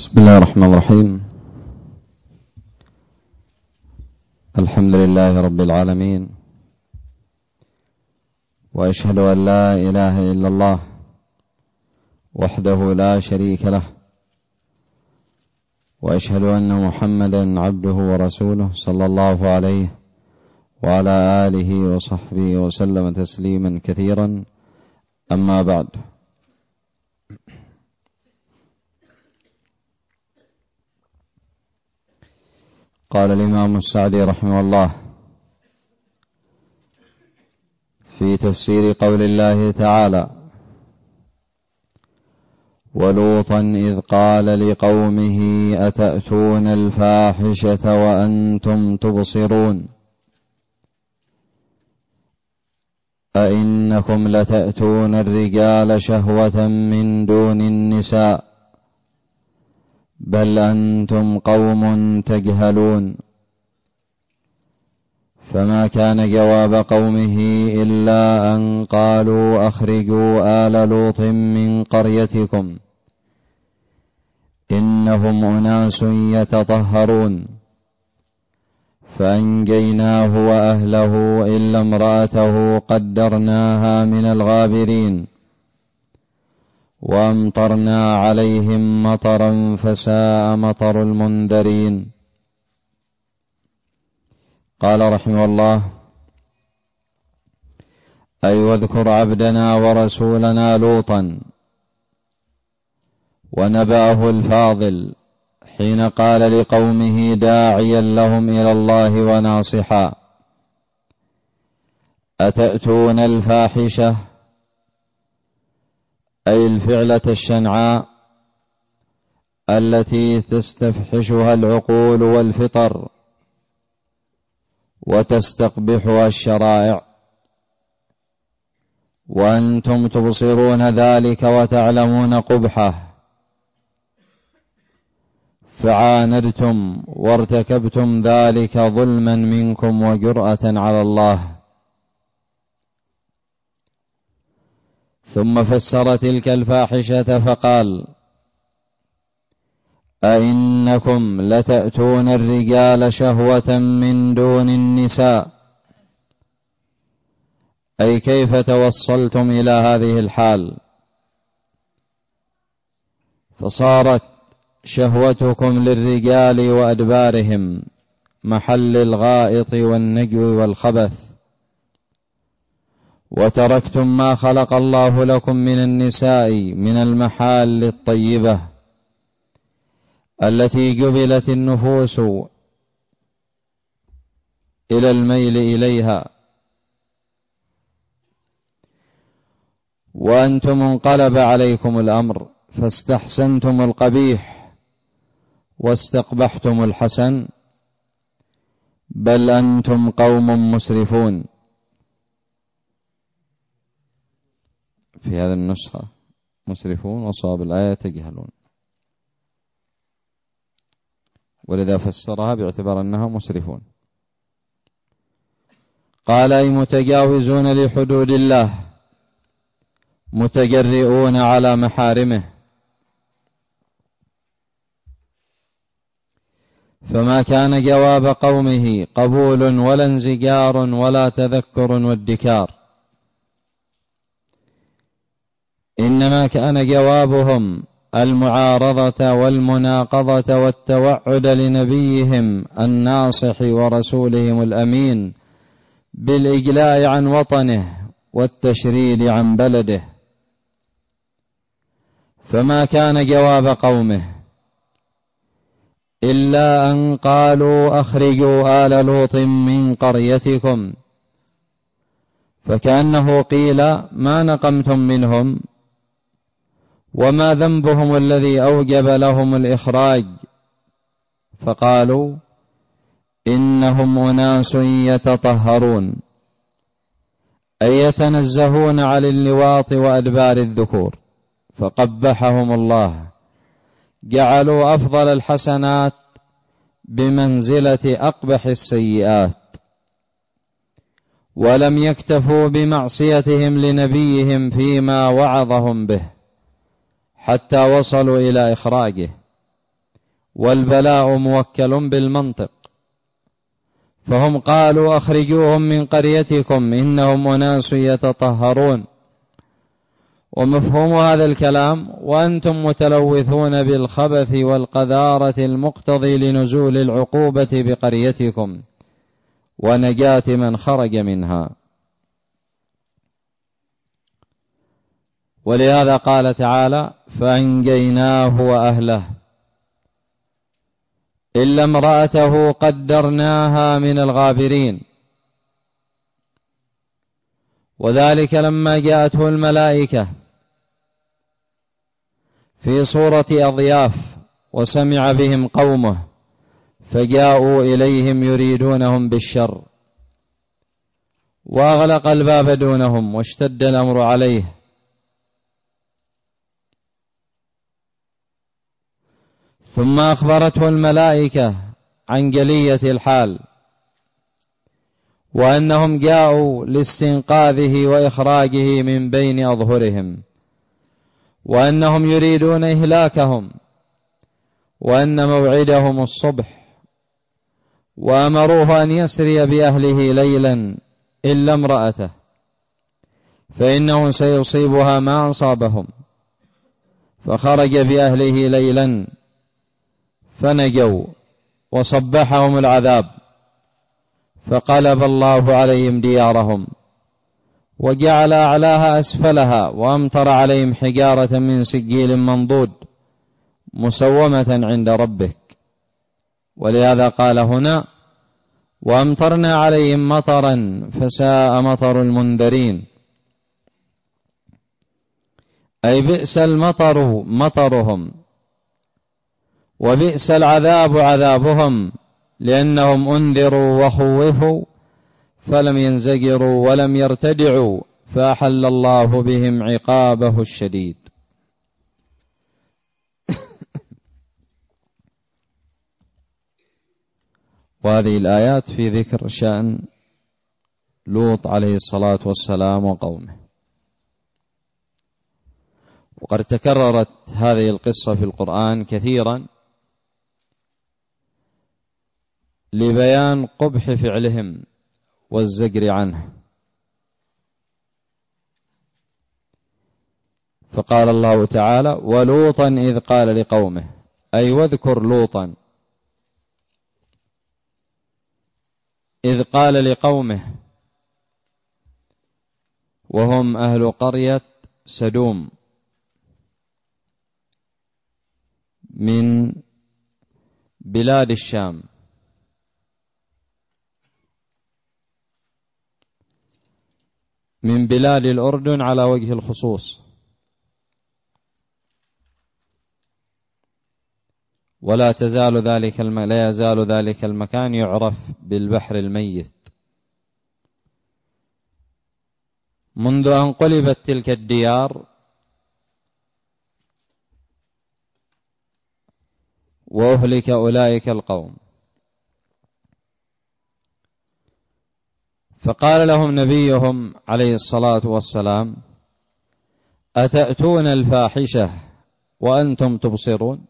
بسم الله الرحمن الرحيم. الحمد لله رب العالمين، وأشهد أن لا إله إلا الله وحده لا شريك له، وأشهد أن محمدا عبده ورسوله صلى الله عليه وعلى آله وصحبه وسلم تسليما كثيرا. أما بعد، قال الإمام السعدي رحمه الله في تفسير قول الله تعالى: ولوطا إذ قال لقومه أتأتون الفاحشة وأنتم تبصرون أئنكم لتأتون الرجال شهوة من دون النساء بل أنتم قوم تجهلون. فما كان جواب قومه إلا أن قالوا أخرجوا آل لوط من قريتكم إنهم أناس يتطهرون، فأنجيناه وأهله إلا امرأته قدرناها من الغابرين وأمطرنا عليهم مطرا فساء مطر المنذرين. قال رحمه الله: أي واذكر عبدنا ورسولنا لوطا ونبأه الفاضل حين قال لقومه داعيا لهم إلى الله وناصحا: أتأتون الفاحشة، أي الفعلة الشنعاء التي تستفحشها العقول والفطر وتستقبحها الشرائع، وأنتم تبصرون ذلك وتعلمون قبحه، فعاندتم وارتكبتم ذلك ظلما منكم وجرأة على الله. ثم فسر تلك الفاحشة فقال: أئنكم لتأتون الرجال شهوة من دون النساء، أي كيف توصلتم إلى هذه الحال، فصارت شهوتكم للرجال وأدبارهم محل الغائط والنجو والخبث، وتركتم ما خلق الله لكم من النساء من المحال الطيبة التي جبلت النفوس إلى الميل إليها، وأنتم انقلب عليكم الأمر فاستحسنتم القبيح واستقبحتم الحسن، بل أنتم قوم مسرفون. في هذه النسخة مسرفون، وصواب الآية تجهلون، ولذا فسرها باعتبار أنها مسرفون. قال: أي متجاوزون لحدود الله متجرئون على محارمه. فما كان جواب قومه قبول ولا انزجار ولا تذكر وادكار، إنما كان جوابهم المعارضة والمناقضة والتوعد لنبيهم الناصح ورسولهم الأمين بالإجلاء عن وطنه والتشريد عن بلده. فما كان جواب قومه إلا أن قالوا أخرجوا آل لوط من قريتكم، فكأنه قيل: ما نقمتم منهم وما ذنبهم الذي أوجب لهم الإخراج؟ فقالوا: إنهم أناس يتطهرون، أي يتنزهون عن اللواط وأدبار الذكور، فقبحهم الله، جعلوا أفضل الحسنات بمنزلة أقبح السيئات، ولم يكتفوا بمعصيتهم لنبيهم فيما وعظهم به حتى وصلوا إلى إخراجه، والبلاء موكل بالمنطق، فهم قالوا أخرجوهم من قريتكم إنهم أناس يتطهرون، ومفهوم هذا الكلام وأنتم متلوثون بالخبث والقذارة المقتضي لنزول العقوبة بقريتكم ونجاة من خرج منها. ولهذا قال تعالى فأنجيناه وأهله إلا امرأته قدرناها من الغابرين، وذلك لما جاءته الملائكة في صورة أضياف وسمع بهم قومه فجاءوا إليهم يريدونهم بالشر، وأغلق الباب دونهم واشتد الأمر عليه، ثم أخبرته الملائكة عن جلية الحال وأنهم جاءوا لاستنقاذه وإخراجه من بين أظهرهم، وأنهم يريدون إهلاكهم، وأن موعدهم الصبح، وأمروه أن يسري بأهله ليلا إلا امرأته فإنه سيصيبها ما أصابهم، فخرج بأهله ليلا فنجوا وصبحهم العذاب، فقلب الله عليهم ديارهم وجعل أعلاها أسفلها وأمطر عليهم حجارة من سجيل منضود مسومة عند ربك. ولهذا قال هنا وأمطرنا عليهم مطرا فساء مطر المنذرين، أي بئس المطر مطرهم وبئس العذاب عذابهم، لأنهم أنذروا وخوفوا فلم ينزجروا ولم يرتدعوا فأحل الله بهم عقابه الشديد. وهذه الآيات في ذكر شأن لوط عليه الصلاة والسلام وقومه. وقد تكررت هذه القصة في القرآن كثيرا لبيان قبح فعلهم والزجر عنه. فقال الله تعالى ولوطا إذ قال لقومه، أي واذكر لوطا إذ قال لقومه وهم أهل قرية سدوم من بلاد الشام، من بلاد الأردن على وجه الخصوص، ولا يزال ذلك المكان يعرف بالبحر الميت. منذ أن قلبت تلك الديار وأهلك أولئك القوم. فقال لهم نبيهم عليه الصلاة والسلام أتأتون الفاحشة وأنتم تبصرون؟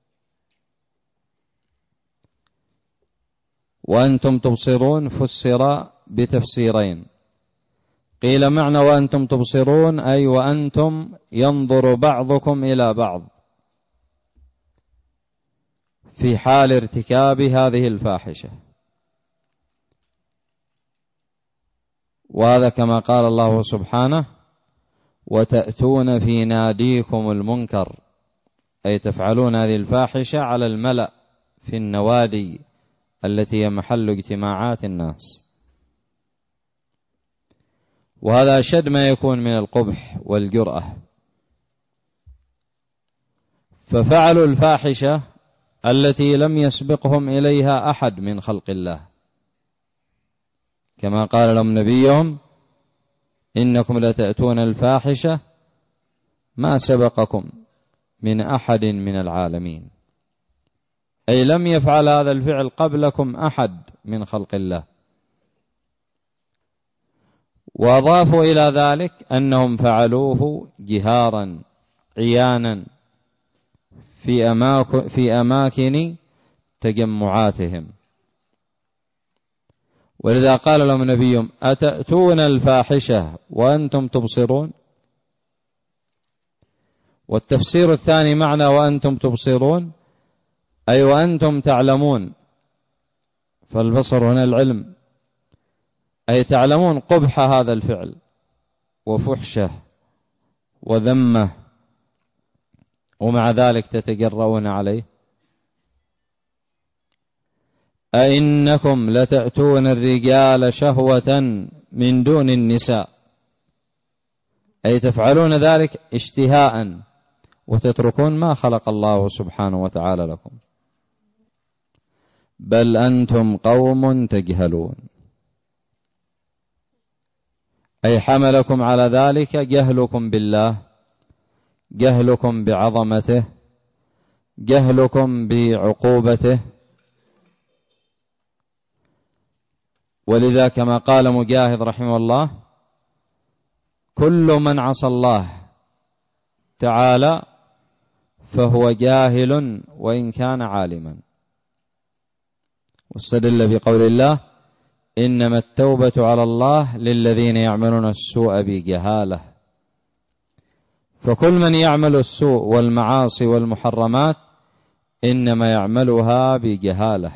وأنتم تبصرون فسر بتفسيرين، قيل معنى وأنتم تبصرون أي وأنتم ينظر بعضكم إلى بعض في حال ارتكاب هذه الفاحشة، وهذا كما قال الله سبحانه وتأتون في ناديكم المنكر، أي تفعلون هذه الفاحشة على الملأ في النوادي التي هي محل اجتماعات الناس، وهذا أشد ما يكون من القبح والجرأة. ففعلوا الفاحشة التي لم يسبقهم إليها أحد من خلق الله، كما قال لهم نبيهم إنكم لتأتون الفاحشة ما سبقكم من أحد من العالمين، أي لم يفعل هذا الفعل قبلكم أحد من خلق الله. وأضافوا إلى ذلك أنهم فعلوه جهارا عيانا في أماكن تجمعاتهم. ولذا قال لهم نبيهم: أتأتون الفاحشة وأنتم تبصرون؟ والتفسير الثاني معنى وأنتم تبصرون أي وأنتم تعلمون، فالبصر هنا العلم، أي تعلمون قبح هذا الفعل وفحشه وذمه، ومع ذلك تتجرؤون عليه. أئنكم لتأتون الرجال شهوة من دون النساء، أي تفعلون ذلك اشتهاء وتتركون ما خلق الله سبحانه وتعالى لكم. بل أنتم قوم تجهلون، أي حملكم على ذلك جهلكم بالله، جهلكم بعظمته، جهلكم بعقوبته. ولذا كما قال مجاهد رحمه الله: كل من عصى الله تعالى فهو جاهل وإن كان عالما. واستدل بقول الله: إنما التوبة على الله للذين يعملون السوء بجهالة. فكل من يعمل السوء والمعاصي والمحرمات إنما يعملها بجهالة،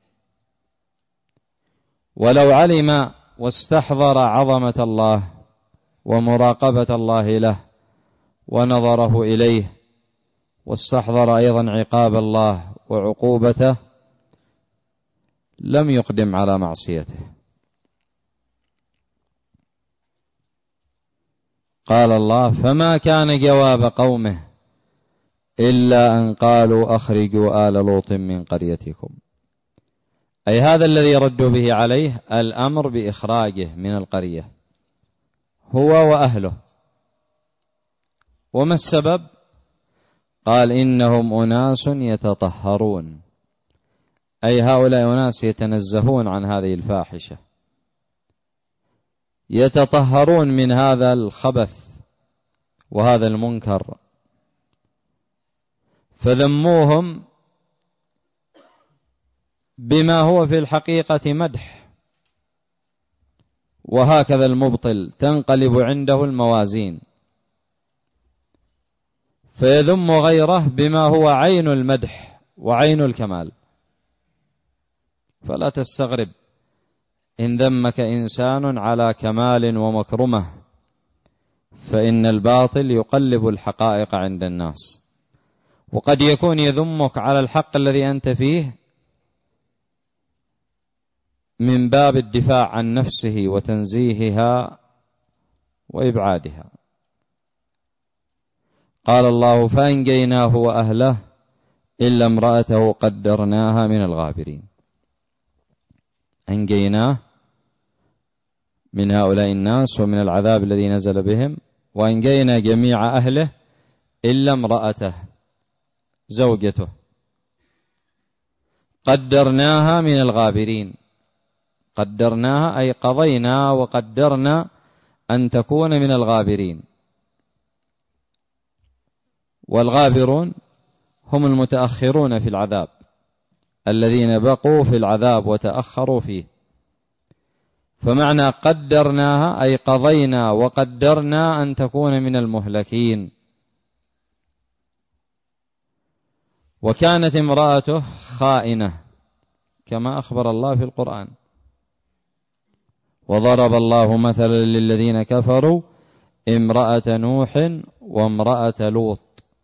ولو علم واستحضر عظمة الله ومراقبة الله له ونظره إليه، واستحضر أيضا عقاب الله وعقوبته، لم يقدم على معصيته. قال الله: فما كان جواب قومه إلا أن قالوا أخرجوا آل لوط من قريتكم. أي هذا الذي ردوا به عليه الأمر بإخراجه من القرية هو وأهله. وما السبب؟ قال: إنهم أناس يتطهرون، أي هؤلاء أناس يتنزهون عن هذه الفاحشة، يتطهرون من هذا الخبث وهذا المنكر، فذموهم بما هو في الحقيقة مدح. وهكذا المبطل تنقلب عنده الموازين، فيذم غيره بما هو عين المدح وعين الكمال. فلا تستغرب إن ذمك إنسان على كمال ومكرمة، فإن الباطل يقلب الحقائق عند الناس. وقد يكون يذمك على الحق الذي أنت فيه من باب الدفاع عن نفسه وتنزيهها وإبعادها. قال الله: فأنجيناه وأهله إلا امرأته قدرناها من الغابرين. أنجيناه من هؤلاء الناس ومن العذاب الذي نزل بهم، وأنجينا جميع أهله إلا امرأته زوجته قدرناها من الغابرين. قدرناها أي قضينا وقدرنا أن تكون من الغابرين. والغابرون هم المتأخرون في العذاب، الذين بقوا في العذاب وتأخروا فيه. فمعنى قدرناها أي قضينا وقدرنا أن تكون من المهلكين. وكانت امرأته خائنة كما أخبر الله في القرآن: وضرب الله مثلا للذين كفروا امرأة نوح وامرأة لوط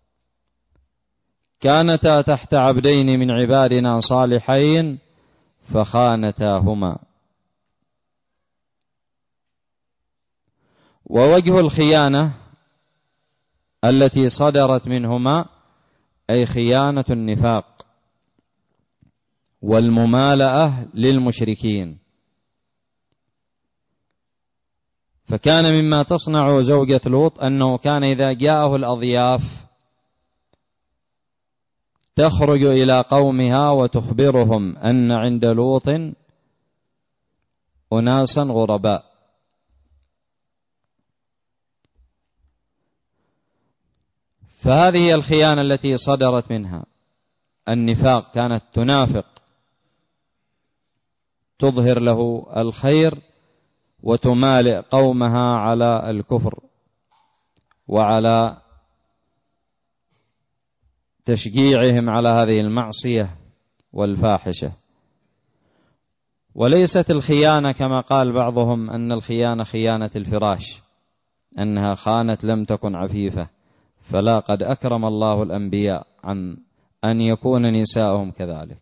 كانتا تحت عبدين من عبادنا صالحين فخانتاهما. ووجه الخيانة التي صدرت منهما أي خيانة النفاق والممالأة للمشركين. فكان مما تصنع زوجة لوط أنه كان إذا جاءه الأضياف تخرج إلى قومها وتخبرهم أن عند لوط أناسا غرباء، فهذه هي الخيانة التي صدرت منها. النفاق، كانت تنافق، تظهر له الخير وتمالئ قومها على الكفر وعلى تشجيعهم على هذه المعصية والفاحشة. وليست الخيانة كما قال بعضهم أن الخيانة خيانة الفراش، أنها خانت لم تكن عفيفة، فلا، قد أكرم الله الأنبياء عن أن يكون نساءهم كذلك.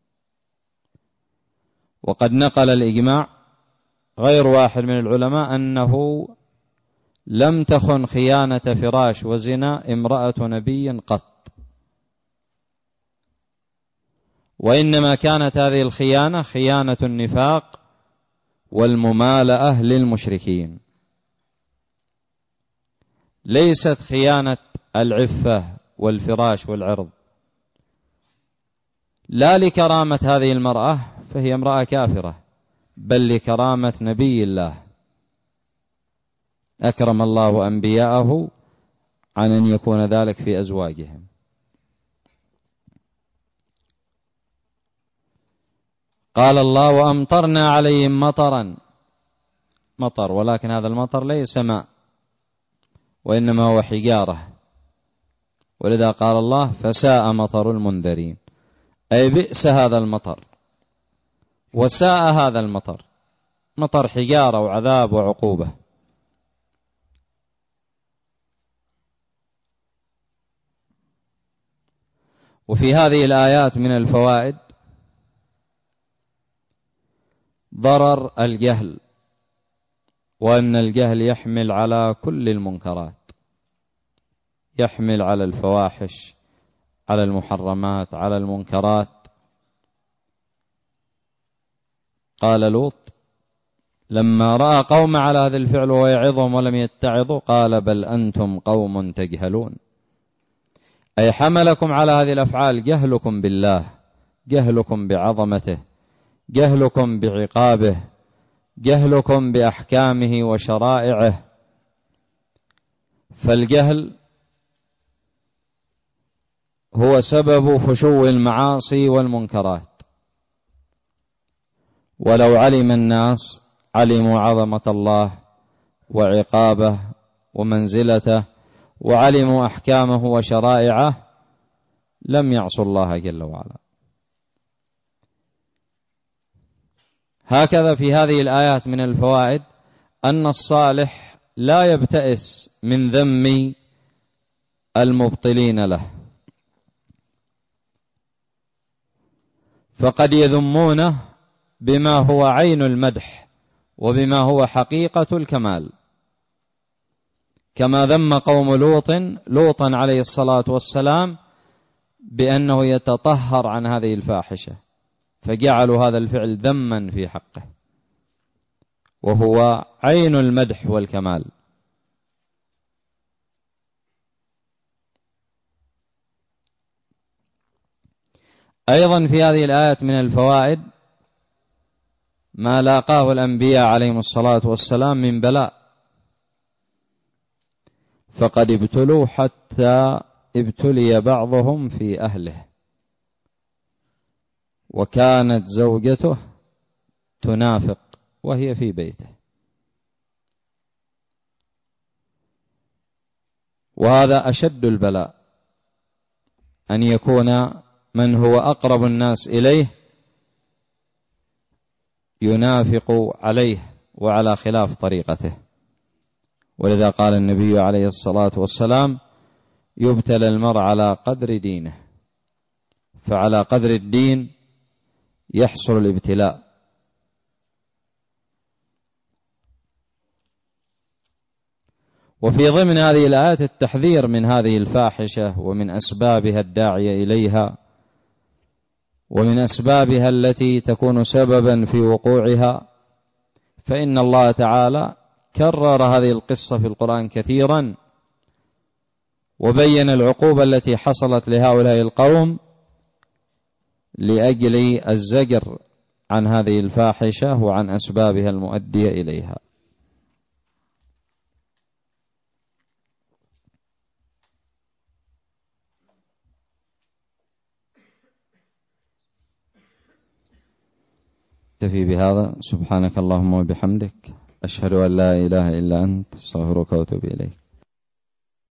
وقد نقل الإجماع غير واحد من العلماء أنه لم تخن خيانة فراش وزنا امرأة نبي قط، وإنما كانت هذه الخيانة خيانة النفاق والممالأة للمشركين، ليست خيانة العفة والفراش والعرض. لا لكرامة هذه المرأة فهي امرأة كافرة، بل لكرامة نبي الله، أكرم الله أنبياءه عن أن يكون ذلك في أزواجهم. قال الله: وأمطرنا عليهم مطرا، مطر، ولكن هذا المطر ليس ماء وإنما هو حجارة، ولذا قال الله: فساء مطر المنذرين، أي بئس هذا المطر وساء هذا المطر، مطر حجارة وعذاب وعقوبة. وفي هذه الآيات من الفوائد ضرر الجهل، وأن الجهل يحمل على كل المنكرات، يحمل على الفواحش، على المحرمات، على المنكرات. قال لوط لما رأى قوم على هذا الفعل ويعظهم ولم يتعظوا قال: بل أنتم قوم تجهلون، أي حملكم على هذه الأفعال جهلكم بالله، جهلكم بعظمته، جهلكم بعقابه، جهلكم بأحكامه وشرائعه. فالجهل هو سبب فشو المعاصي والمنكرات، ولو علم الناس علموا عظمة الله وعقابه ومنزلته وعلموا أحكامه وشرائعه لم يعصوا الله جل وعلا. هكذا في هذه الآيات من الفوائد أن الصالح لا يبتئس من ذم المبطلين له، فقد يذمونه بما هو عين المدح وبما هو حقيقة الكمال، كما ذم قوم لوطا عليه الصلاة والسلام بأنه يتطهر عن هذه الفاحشة، فجعلوا هذا الفعل ذما في حقه، وهو عين المدح والكمال. أيضا في هذه الآيات من الفوائد ما لاقاه الأنبياء عليهم الصلاة والسلام من بلاء، فقد ابتلوا حتى ابتلي بعضهم في أهله، وكانت زوجته تنافق وهي في بيته، وهذا أشد البلاء، أن يكون من هو أقرب الناس إليه ينافق عليه وعلى خلاف طريقته. ولذا قال النبي عليه الصلاة والسلام: يبتلى المرء على قدر دينه، فعلى قدر الدين يحصل الابتلاء. وفي ضمن هذه الآيات التحذير من هذه الفاحشة ومن أسبابها الداعية إليها، ومن أسبابها التي تكون سببا في وقوعها، فإن الله تعالى كرر هذه القصة في القرآن كثيرا، وبين العقوبة التي حصلت لهؤلاء القوم لأجل الزجر عن هذه الفاحشة وعن أسبابها المؤدية إليها. اكتفي بهذا. سبحانك اللهم وبحمدك، أشهد أن لا إله إلا أنت، أستغفرك وأتوب إليك.